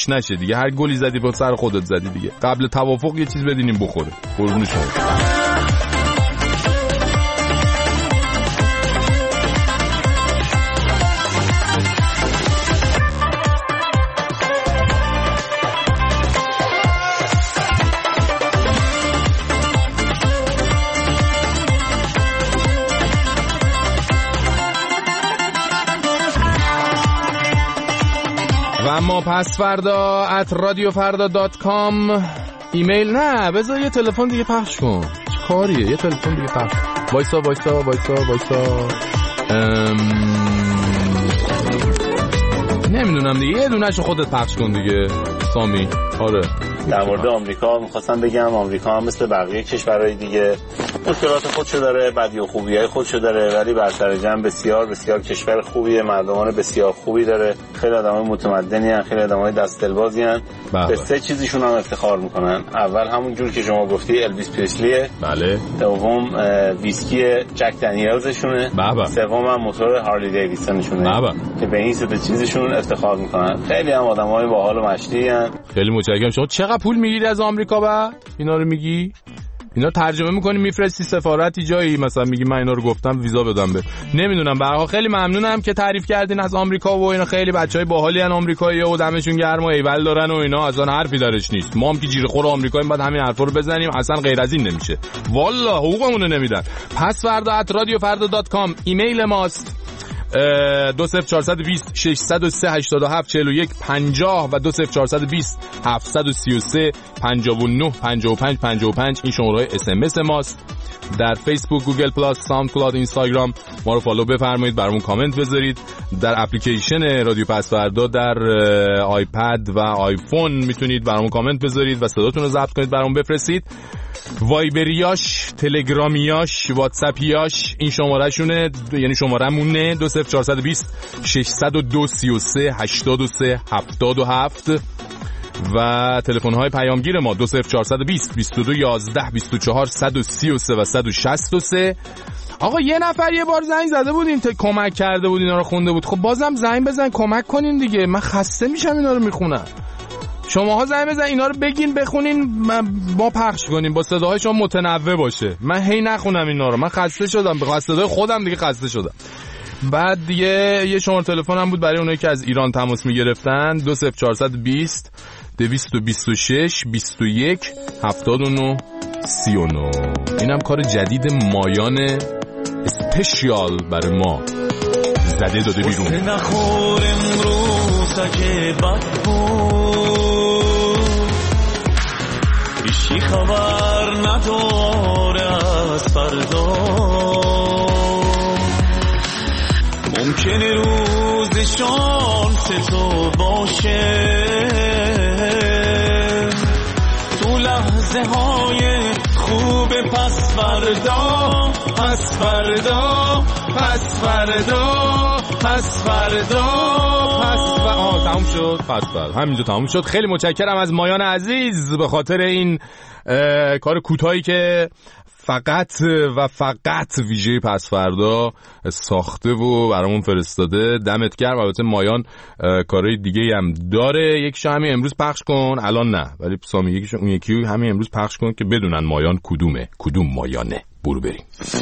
گوش نشه دیگه. هر گلی زدی با سر خودت زدی دیگه. قبل توافق یه چیز بدینیم بخوره. قربون شما. و اما پس فردا @radiofarda.com ایمیل. نه بذار یه تلفن دیگه پخش کن. چه کاریه یه تلفن دیگه پخش. وایسا نمیدونم دیگه، یه دونهشو خودت پخش کن دیگه سامی. آره در مورد آمریکا می‌خواستم بگم آمریکا هم مثل بقیه کشورهای دیگه مشکلات خودشو داره، بدی و خوبی‌های خودشو داره، ولی بر سر جمع بسیار بسیار کشور خوبیه، مردمان بسیار خوبی داره، خیلی آدمای متمدنی ان، خیلی آدمای دست دلبازی ان. به سه چیزیشون هم افتخار میکنن. اول همون جور که شما گفتی الویس پریسلیه. بله. دوم ویسکی جک دنیلزشونه. سوم هم موتور هارلی دیویدسونشونه که به این سه چیزشون افتخار میکنن. خیلی هم آدمای باحال و مشتی ان. خیلی متشکرم. شما چقدر پول میگیری از آمریکا بعد اینا رو میگی؟ اینا ترجمه میکنی میفرستی سفارتی جایی مثلا میگی من اینا رو گفتم ویزا بدم به نمیدونم. به هر حال خیلی ممنونم که تعریف کردین از آمریکا و اینا. خیلی بچهای باحالی ان آمریکایی‌ها و دمشون گرم و ایول دارن و اینا. اصلا حرفی درش نیست. ما هم که جیره خور آمریکاییم بعد همین حرفا رو بزنیم. اصلا غیر از این نمیشه والله. حقوقمون رو نمیدن. پس فردا @radiofarda.com ایمیل ماست. 20420 603 87 41 50 و 20420 733 59 55 55 این شماره‌های SMS ماست. در فیسبوک، گوگل پلاس، ساوند کلاود، اینستاگرام ما رو فالو بفرمایید، برامون کامنت بذارید. در اپلیکیشن رادیو پس فردا در آیپد و آیفون میتونید برامون کامنت بذارید و صداتون رو ضبط کنید برامون بفرستید. وایبریاش، تلگرامیاش، واتساپیاش این شماره شونه، یعنی شماره مونه 20420 602 33 83 77 و تلفن‌های پیامگیر ما 20420 22 11 24 133 و 163. آقا یه نفر یه بار زنگ زده بود این کمک کرده بود اینا رو خونده بود. خب بازم زنگ بزن کمک کنین دیگه. من خسته میشم اینا رو میخونم. شماها زنگ بزن اینا رو بگین بخونین ما پخش کنیم با صداهای شما متنوع باشه. من هی نخونم اینا رو. من خسته شدم به صدای خودم دیگه خسته شدم. بعد دیگه یه شماره تلفن هم بود برای اونایی که از ایران تماس میگرفتن 20420 226 21 79 39. اینم کار جدید مایان اسپشیال برای ما زده داده بیرون. نخور امروز اگه بد بود هیچی خبر نداره از فردا. ممکنه روز شانس تو باشه تو لحظه های خوب پس فردا پس فردا پس فردا پس فردا پس فردا. تموم شد. پس فردا همینجا تموم شد. خیلی متشکرم از مایان عزیز به خاطر این کار کوتاهی که فقط و فقط ویژه پس فردا ساخته و برامون فرستاده. دمت گرم. البته مایان کارهای دیگه هم داره. یکیشو همین امروز پخش کن. الان نه ولی سامی یکیشو اون یکی همین امروز پخش کن که بدونن مایان کدومه، کدوم مایانه. برو بریم.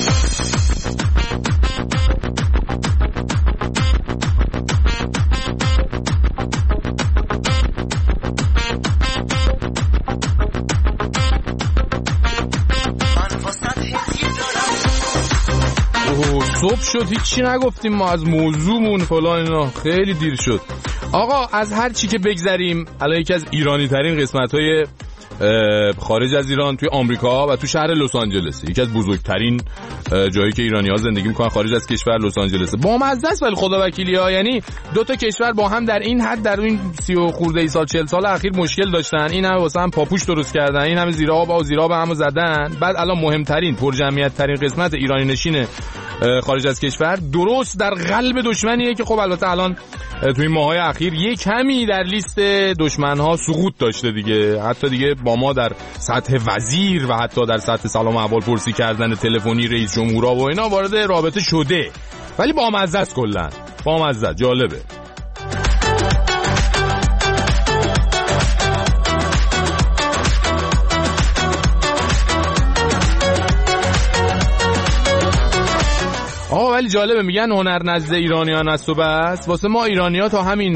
صبح شد هیچی نگفتیم ما از موضوعمون فلان اینا. خیلی دیر شد. آقا از هر چی که بگذریم الان یکی از ایرانی ترین قسمت‌های خارج از ایران توی آمریکا و تو شهر لس آنجلس، یکی از بزرگترین جایی که ایرانی‌ها زندگی می‌کنن خارج از کشور لس آنجلس. با مزه است ولی خدا وکیلی‌ها، یعنی دو تا کشور با هم در این حد در این 30 خورده ای سال 40 سال اخیر مشکل داشتن. این هم واسه هم پاپوش درست کردن، این هم زیر آب و زیر آب همو زدن. بعد الان مهمترین پرجمعیت ترین قسمت ایرانی نشین خارج از کشور درست در قلب دشمنیه که خب البته الان توی این ماهای اخیر یک کمی در لیست دشمن‌ها سقوط داشته دیگه. حتی دیگه با ما در سطح وزیر و حتی در سطح سلام احوال پرسی کردن تلفنی رئیس جمهورها و اینا وارد رابطه شده. ولی با مزه است، کلا با مزه، جالبه. جالبه میگن هنر نزد ایرانیان است و بس. واسه ما ایرانی‌ها تا همین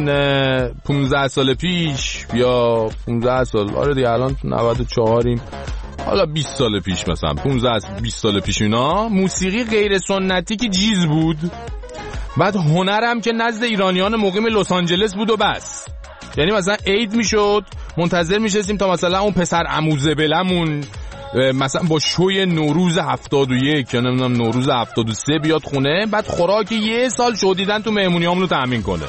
15 سال پیش یا 15 سال، آره دیگه الان 94یم، حالا 20 سال پیش مثلا 15-20 سال پیش اینا موسیقی غیر سنتی که جیز بود. بعد هنرم که نزد ایرانیان مقیم لس آنجلس بود و بس. یعنی مثلا عید میشد منتظر میشستیم تا مثلا اون پسر عموزه بلمون مثلا با شوی نوروز 71 یا نمیدونم نوروز 73 بیاد خونه، بعد خوراک یه سال شو دیدن تو مهمونیامون رو تامین کنه.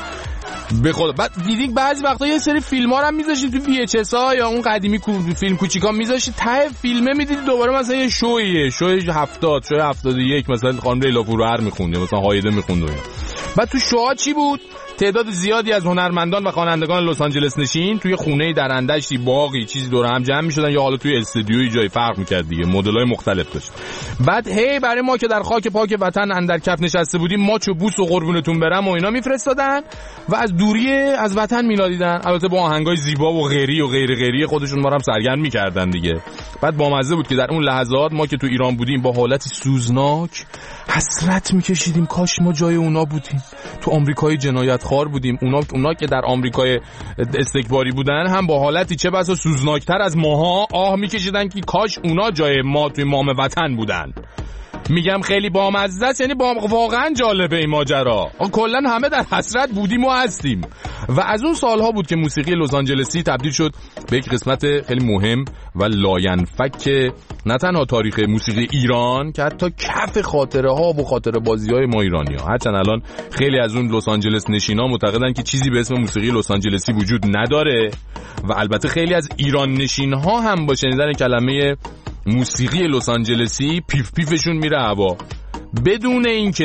به خدا بعد دیدی بعضی وقتا یه سری فیلم‌ها رو هم می‌ذاشتید تو VHS ها یا اون قدیمی فیلم کوچیکا می‌ذاشتید ته فیلمه می‌دیدید دوباره مثلا یه شوی 70 شوی 71 مثلا خانم لیلا فروهر می‌خوند یا مثلا هایده می‌خوند اینا. بعد تو شوها چی بود؟ تعداد زیادی از هنرمندان و خوانندگان لس آنجلس نشین توی خونه‌ای در اندشتی باقی چیزی دور هم جمع می‌شدن یا حالا توی استودیوی جای فرق می‌کرد دیگه، مدل‌های مختلف داشت. بعد هی برای ما که در خاک پاک وطن اندر کف نشسته بودیم ماچ و بوس و قربونتون برم و اینا میفرستادن و از دوری از وطن میلادیدن، البته با آهنگای زیبا و غیری و غیر غیری خودشون ما رو هم سرگرم می‌کردن دیگه. بعد بامزه بود که در اون لحظات ما که تو ایران بودیم با حالتی سوزناک حسرت می‌کشیدیم کاش ما جای اونا بودیم. تو آمریکای جنایتخوار بودیم، اونا که در آمریکای استکباری بودن هم با حالتی چه بسا سوزناکتر از ماها آه میکشیدن که کاش اونا جای ما توی مام وطن بودن. میگم خیلی بامزه است، یعنی واقعا جالبه این ماجرا. کلا همه در حسرت بودیم و هستیم. و از اون سالها بود که موسیقی لس آنجلسی تبدیل شد به یک قسمت خیلی مهم و لاینفک نه تنها تاریخ موسیقی ایران که حتی کف خاطره ها و خاطره بازی های ما ایرانی ها. هرچند الان خیلی از اون لس آنجلس نشینا معتقدن که چیزی به اسم موسیقی لس آنجلسی وجود نداره و البته خیلی از ایران نشین ها هم با شنیدن کلمه موسیقی لس آنجلسی پیف پیفشون میره هوا، بدون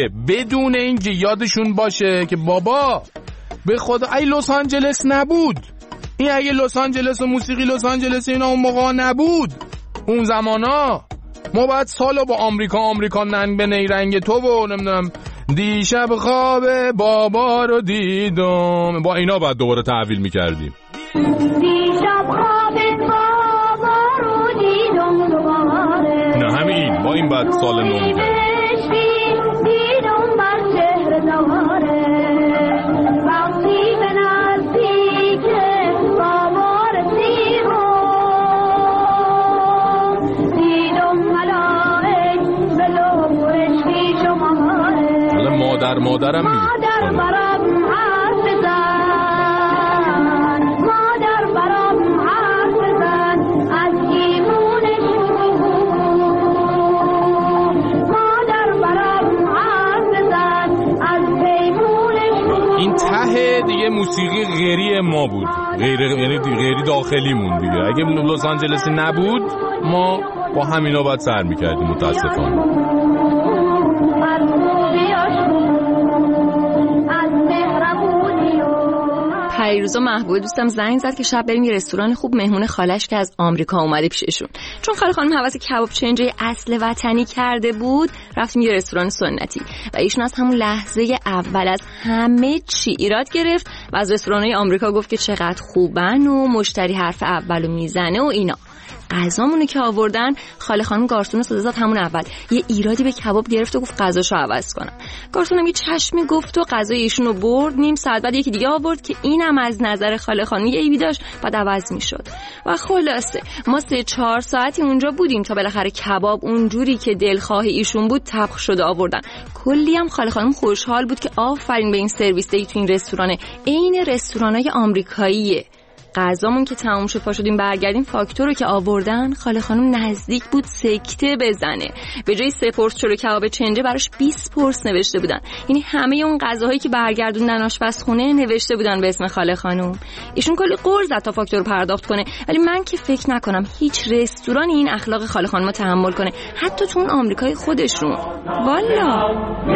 اینکه یادشون باشه که بابا به خدا ای لس آنجلس نبود، این اگه لس آنجلس و موسیقی لس آنجلس اینا اون موقع نبود، اون زمانا ما باید سالو با آمریکا ننگ به نیرنگ تو و نمیدونم دیشب خواب بابا رو دیدم، با اینا باید دوباره تحویل میکردیم. دیشب خواب بابا رو دیدم دوباره، نه همین با این باید سال نو میکردیم. مادرم میگه این ته دیگه موسیقی غیری ما بود، یعنی غیری داخلیمون دیگه. اگه لس آنجلسی نبود ما با همینا باید سر میکردیم متاسفانه. پیروز و محبوب دوستم زنگ زد که شب بریم یه رستوران خوب مهمون خالش که از آمریکا اومده پیششون. چون خاله خانم حواس کباب چنجای اصل وطنی کرده بود، رفتیم یه رستوران سنتی و ایشون از همون لحظه اول از همه چی ایراد گرفت و از رستوران‌های آمریکا گفت که چقدر خوبن و مشتری حرف اولو میزنه و اینا. غذامونو که آوردن خاله خانم گارسون رو صدا زد همون اول، یه ایرادی به کباب گرفت و گفت غذاشو عوض کنم. گارسونم یه چشمی گفت و غذای ایشونو برد. نیم ساعت بعد یکی دیگه آورد که اینم از نظر خاله خانم یه ایبی داشت بعد عوض میشد. و خلاصه ما 3-4 ساعتی اونجا بودیم تا بالاخره کباب اونجوری که دلخواه ایشون بود طبخ شده آوردن. کلی هم خاله خانم خوشحال بود که آفرین به این سرویس دی تو این رستورانه، عین رستورانای آمریکاییه. غذامون که تموم شد پا شدیم برگردیم، فاکتور رو که آوردن خاله خانم نزدیک بود سکته بزنه. به جای 3 پرس چلو کباب چنجه براش 20 پرس نوشته بودن. یعنی همه اون غذاهایی که برگردوندن آشپزخونه نوشته بودن به اسم خاله خانم. ایشون کلی قرض زد تا فاکتور رو پرداخت کنه، ولی من که فکر نکنم هیچ رستورانی این اخلاق خاله خانم رو تحمل کنه، حتی تو اون آمریکای خودشون. والا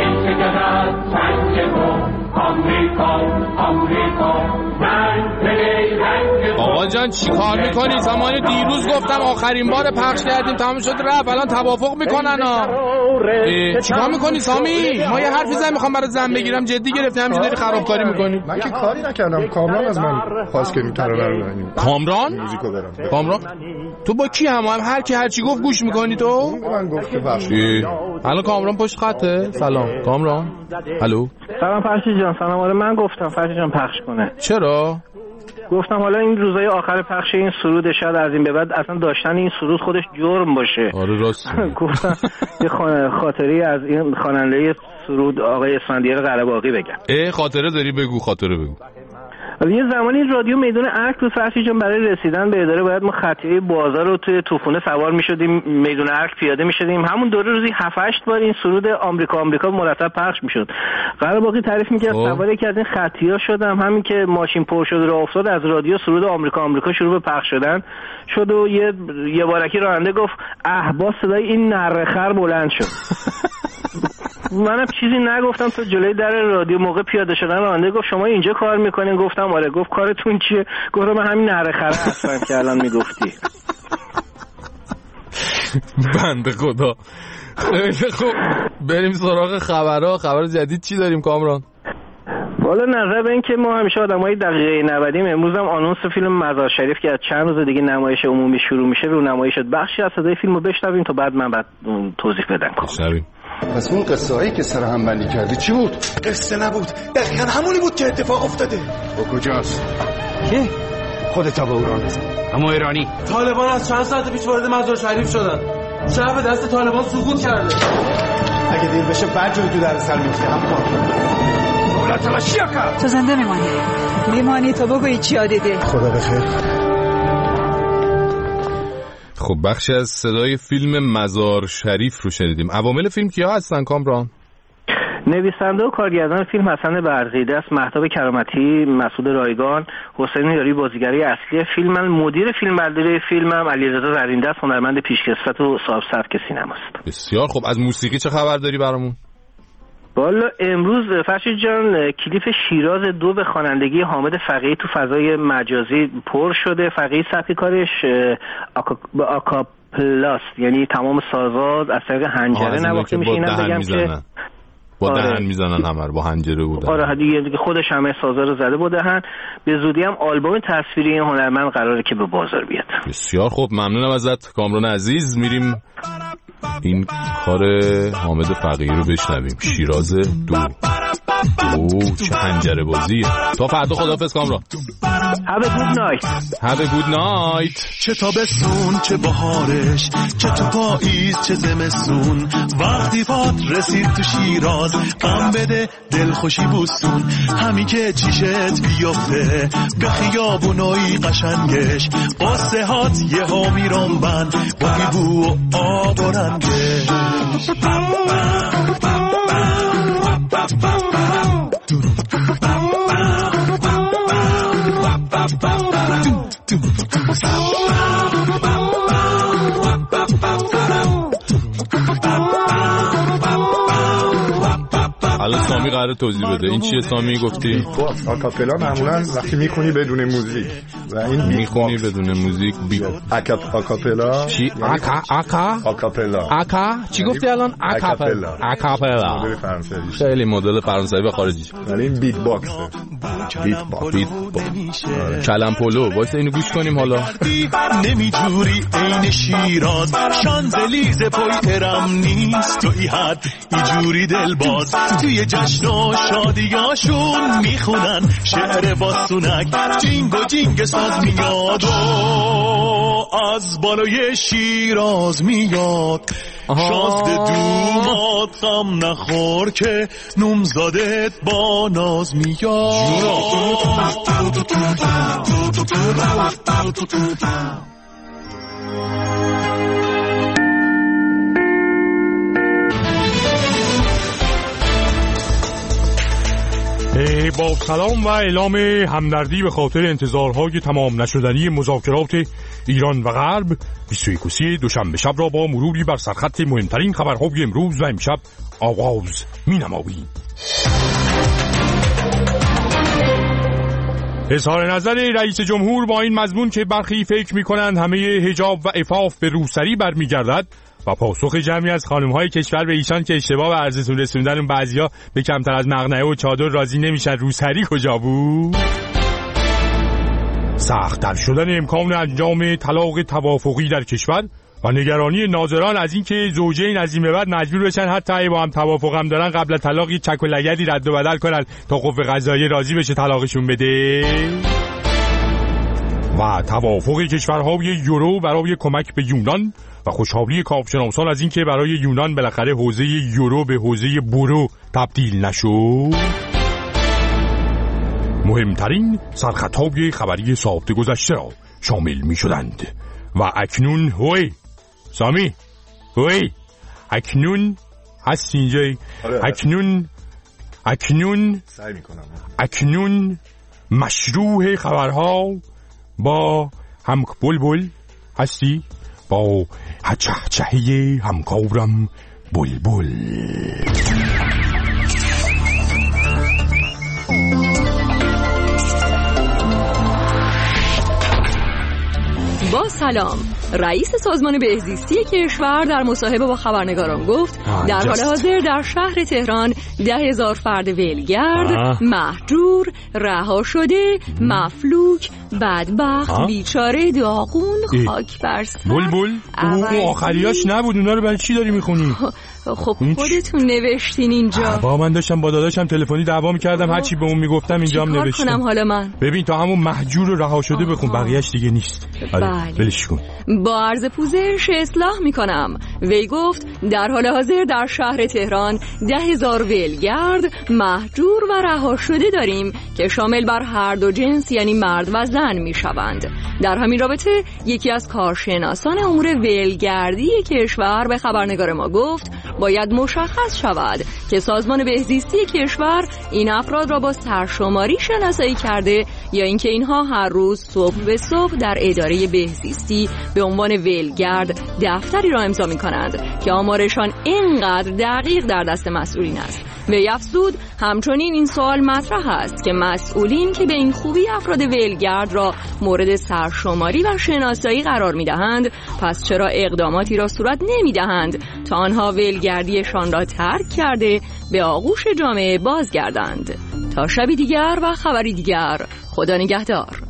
آقا جان چی کار میکنی؟ زمان دیروز گفتم آخرین بار پخش کردیم تمام شد رفت، الان توافق میکنن ها. چی کار میکنی سامی؟ ما یه حرفی زدیم میخوام برات زن بگیرم، جدی گرفتی همینجوری داری خرابکاری میکنی. من که کاری نکردم، کامران از من خواست که این ترانه رو بزنیم. کامران؟ تو با کی هم هر کی هر چی گفت گوش میکنی تو؟ من گفت که بخش الان کامران پشت خطه. سلام کامران. الو. سلام فرشید جان. سلام. آره من گفتم فرشید جان پخش کنه. چرا؟ گفتم حالا این روزهای آخر پخش این سرود شاید از این به بعد اصلا داشتن این سرود خودش جرم باشه. آره راست. گفتم یه خاطری از این خواننده سرود آقای اسفندیار قره‌باغی بگم. خاطره داری؟ بگو خاطره بگو. یه زمانی رادیو میدون ارک تو فرشید جان برای رسیدن به اداره باید ما خطیه بازار رو توی توفونه سوار میشدیم، میدون ارک پیاده میشدیم. همون دوره روزی 7-8 بار این سرود آمریکا مرتب پخش میشد. قره‌باغی تعریف میکرد سوار یکی از این خطی‌ها شدم، همین که ماشین پر شد راه افتاد از رادیو سرود آمریکا شروع به پخش شدن شد و یه بارکی راننده گفت با صدای این نره‌خر بلند شد. منم چیزی نگفتم تا جلوی در رادیو موقع پیاده شدن راننده گفت شما اینجا کار میکنین؟ گفتم آره. گفت کارتون چیه؟ گفتم من همین نره‌خره هستم که الان میگفتی. بنده خدا. خیلی خوب بریم سراغ خبرها. خبر جدید چی داریم کامران؟ والا نظر به این که ما همیشه آدمای دقیقه 90 امروز هم آنونس فیلم مزار شریف که از چند روز دیگه نمایش عمومی شروع میشه رو نمایش شد. بخشی از صدای فیلمو بشنویم تا بعد من توضیح بدم. بشنویم. پس اون قصه هایی که سر هم بندی کردی چی بود؟ قصه نبود، دقیقا همونی بود که اتفاق افتاده. و کجاست؟ کی؟ خودتا به اوران بزن. اما ایرانی طالبان از چند ساعت پیش وارد مزار شریف شدن. شهر به دست طالبان سقوط کرده. اگه دیر بشه بعد جوی تو در سر میفته. هم دولت را شیعه کرد. تو زنده میمانی تا بگویی چی دیده. خدا بخیر. خب بخشی از صدای فیلم مزار شریف رو شنیدیم. عوامل فیلم کیا هستن کامران؟ نویسنده و کارگردان فیلم حسن برزیده است، مهتاب کرامتی، مسعود رایگان، حسین یاری بازیگری اصلی فیلم، مدیر فیلمبرداری فیلم علیرضا زرینده است، هنرمند پیشکسوت و صاحب سبک سینما است. بسیار خب. از موسیقی چه خبر داری برامون؟ والا امروز فرشید جان کلیپ شیراز 2 به خوانندگی حامد فقیهی تو فضای مجازی پر شده. فقیهی سبک کارش آکاپلاست، یعنی تمام سازات از طریق حنجره نواخته میشه. اینم بگم که با دهن میزنن همه با حنجره بودن. آره دیگه خودش همه سازا رو زده با دهن. به زودی هم آلبوم تصویری این هنرمند قراره که به بازار بیاد. بسیار خوب. ممنونم ازت کامران عزیز. میریم این کار حامد فقیهی رو بشنویم. شیراز 2. چه حنجره بازیه. تا فردا خداحافظ کامران. Have a good night. Have a good night. چه تابستون چه بهارش، چه تو پاییز چه زمستون، وقتی باد رسید تو شیراز غم بده دلخوشی بوستون. همی که چیشت بیفته به خیابونای قشنگش، قصه هات یه ها میرم بند با بو و آب و رنگش. الان سامی قراره توضیح بده. این چیه سامی گفتی؟ آکاپلا معمولا وقتی میخونی بدون موزیک و این میخونی بدون موزیک آکاپلا. چی؟ آکاپلا. چی گفتی الان؟ آکاپلا. خیلی مدل فرانسوی و خارجی. ولی این بیت باکس. کلم پولو. وایس اینو گوش کنیم حالا. نمیجوری این شیراز، شانزلیزه پای ترم نیست تو ای حد اینجوری دل باز. توی جشن و شادیاشون میخونن شعر باستونک، جینگ و جینگ ساز میاد و از بالای شیراز میاد. شازده دومات غم نخور که نومزادت با ناز میاد. با سلام و اعلام همدردی به خاطر انتظارهای تمام نشدنی مذاکرات ایران و غرب، 21 دوشنبه شب را با مروری بر سرخط مهمترین خبرهای امروز و امشب آغاز می‌نماییم. اظهار نظر رئیس جمهور با این مضمون که برخی فکر می‌کنند همه حجاب و عفاف به روسری برمیگردد و پاسخ جمعی از خانم‌های کشور به ایشان که اشتباه به عرضتون رسوندن بعضیا به کمتر از مقنعه و چادر راضی نمیشن روسری کجا بود؟ سخت‌تر شدن امکان انجام طلاق توافقی در کشور و نگرانی ناظران از اینکه زوجین از این به بعد مجبور بشن حتی اگه با هم توافق هم دارن قبل از طلاق یه چک و لگدی رد و بدل کنن تا قوه قضاییه راضی بشه طلاقشون بده. و توافق کشورهای یورو برای کمک به یونان و خوشحالی کارشناسان از اینکه برای یونان بالاخره حوزه یورو به حوزه برو تبدیل نشد. مهمترین سرخطهای خبری ساعت گذشته را شامل می شدند و اکنون سامی اکنون هست اینجایی. اکنون مشروع خبرها با هم بلبل هستی، با چهچهی همکارم بلبل. با سلام. رئیس سازمان بهزیستی کشور در مصاحبه با خبرنگاران گفت در حال حاضر در شهر تهران 10,000 فرد ولگرد، مهجور، رها شده، مفلوک، بدبخت، بیچاره، داغون، خاک بر سر. بلبل اون آخریاش نبود، اونا رو برای چی داری میخونی؟ خب خودتون نوشتین اینجا. با من داشتم با داداشم تلفنی دعوا می‌کردم، هر چی به اون میگفتم اینجا هم نوشتم. کنم حالا من؟ ببین تا همون مهجور و رها شده بخون، بقیه‌اش دیگه نیست. بله. ولش کن. با عرض پوزش اصلاح میکنم. وی گفت در حال حاضر در شهر تهران 10,000 ولگرد، مهجور و رها شده داریم که شامل بر هر دو جنس یعنی مرد و زن میشوند. در همین رابطه یکی از کارشناسان امور ولگردی کشور به خبرنگار ما گفت باید مشخص شود که سازمان بهزیستی کشور این افراد را با سرشماری شناسایی کرده یا اینکه اینها هر روز صبح به صبح در اداره بهزیستی به عنوان ولگرد دفتری را امضا می‌کنند که آمارشان اینقدر دقیق در دست مسئولین است. وی افزود همچنین این سوال مطرح است که مسئولین که به این خوبی افراد ولگرد را مورد سرشماری و شناسایی قرار می‌دهند پس چرا اقداماتی را صورت نمی‌دهند تا آنها ولگردیشان را ترک کرده به آغوش جامعه بازگردند. تا شبی دیگر و خبری دیگر، خدا نگهدار.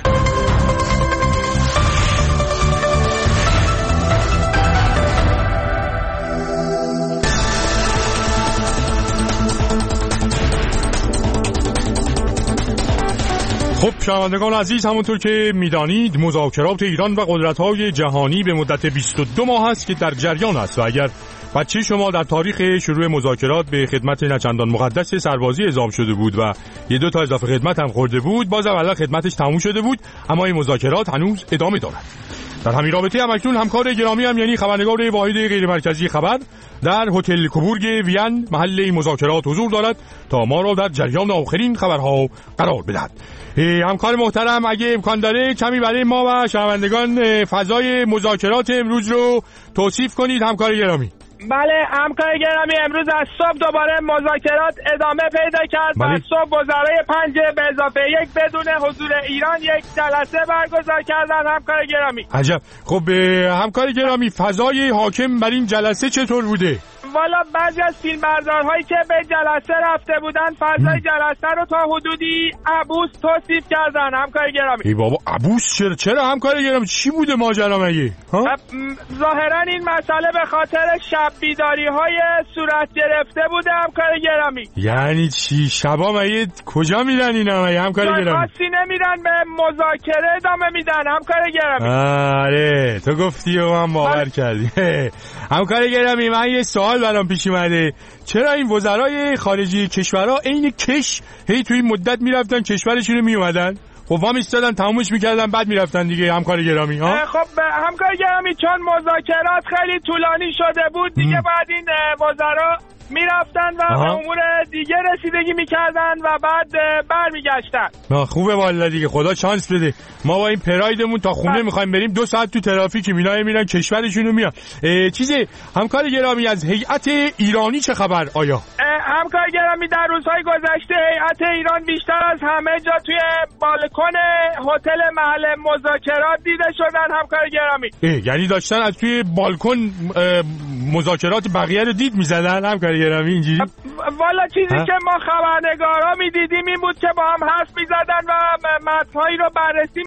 خب شنوندگان عزیز، همونطور که میدانید مذاکرات ایران و قدرت‌های جهانی به مدت 22 ماه است که در جریان است و اگر بچه شما در تاریخ شروع مذاکرات به خدمت نچندان مقدس سربازی اعزام شده بود و 2 تا اضافه خدمت هم خورده بود، بازم الان خدمتش تموم شده بود، اما این مذاکرات هنوز ادامه دارد. در همین رابطه هم اکنون همکار گرامی هم یعنی خبرنگار واحد غیر مرکزی خبر در هتل کوبورگ وین محل این مذاکرات حضور دارد تا ما را در جریان آخرین خبرها قرار بدهد. همکار محترم اگه امکان داره کمی برای ما و شنوندگان فضای مذاکرات امروز رو توصیف کنید همکار گرامی. بله همکار گرامی، امروز از صبح دوباره مذاکرات ادامه پیدا کرد. از صبح وزرای 5 به اضافه 1 بدون حضور ایران یک جلسه برگزار کردن همکار گرامی. عجب. خب همکار گرامی فضای حاکم بر این جلسه چطور بوده؟ والا بعضی از فیلمبردارهایی که به جلسه رفته بودن فضای جلسه رو تا حدودی عبوس توصیف کردن همکار گرامی. ای بابا عبوس چرا همکار گرامی؟ چی بوده ماجرا مگه؟ ظاهرا این مسئله به خاطر شب بیداری های صورت گرفته بوده همکار گرامی. یعنی چی؟ شبا مگه کجا میرن اینا مگه همکار گرامی؟ خاصی نمیرن، به مذاکره ادامه میدن همکار گرامی. آره تو گفتی و من باور کردی. همکار گرامی من یه سوال برام پیش اومده، چرا این وزرای خارجی کشورها عین کش هی توی این مدت میرفتن کشورشون رو میومدن؟ خب وام ایستادن تمومش میکردن بعد میرفتن دیگه همکار گرامی ها؟ خب همکار گرامی چون مذاکرات خیلی طولانی شده بود دیگه بعد این وزرا میرفتن و به امور دیگه رسیدگی میکردن و بعد برمیگشتن. خوبه والا دیگه، خدا شانس بده. ما با این پرایدمون تا خونه میخوایم بریم 2 ساعت تو ترافیک میرن کشورشونو میان. چیزه همکار گرامی از هیئت ایرانی چه خبر آیا؟ همکار گرامی در روزهای گذشته هیئت ایران بیشتر از همه جا توی بالکن هتل محل مذاکرات دیده شدن همکار گرامی. یعنی داشتن از توی بالکن مذاکرات بقیه رو دید میزدن همکار گرامی اینجوری؟ والا چیزی که ما خبرنگارا میدیدیم این بود که با هم حرف میزدن و متن‌هایی رو بررسی